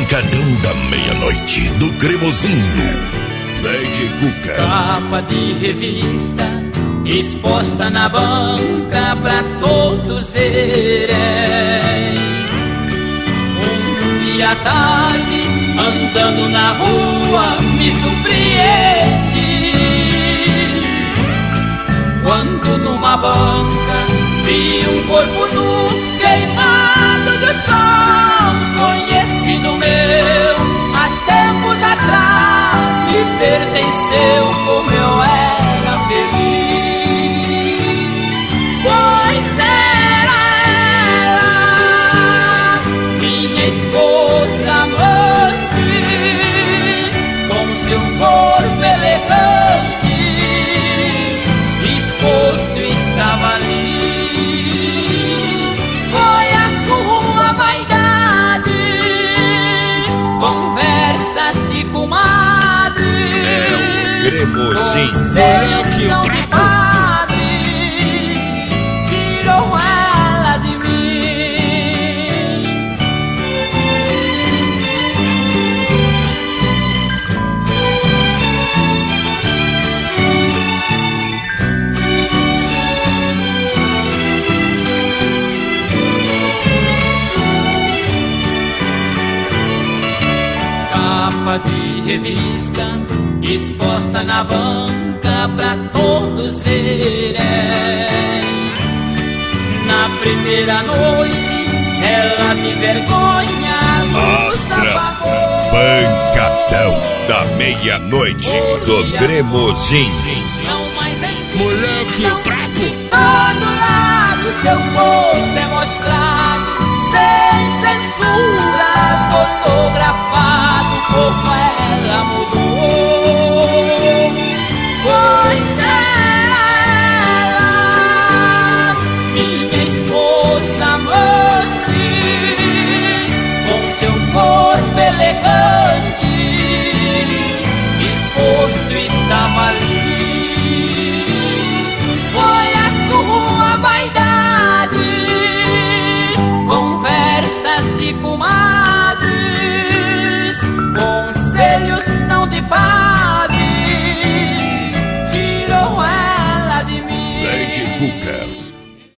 Pancadão da meia-noite do Cremosinho. Lady Cuca. Capa de revista exposta na banca pra todos verem. Um dia à tarde, andando na rua, me surpreende quando numa banca vi um corpo nu queimado do sol, conhecido meu há tempos atrás, e pertenceu como eu era feliz. Pois era ela, minha esposa amante, com seu corpo elegante, exposto estava ali. Foi a sua vaidade, conversas de comadre, conselhos não de padre, tirou ela de mim. Capa de revista exposta na banca pra todos verem. Na primeira noite ela de vergonha nos apagou. Pancadão da meia-noite do Cremosinho. Não mais em ti, Moleque não brabo. de todo lado seu corpo é mostrado.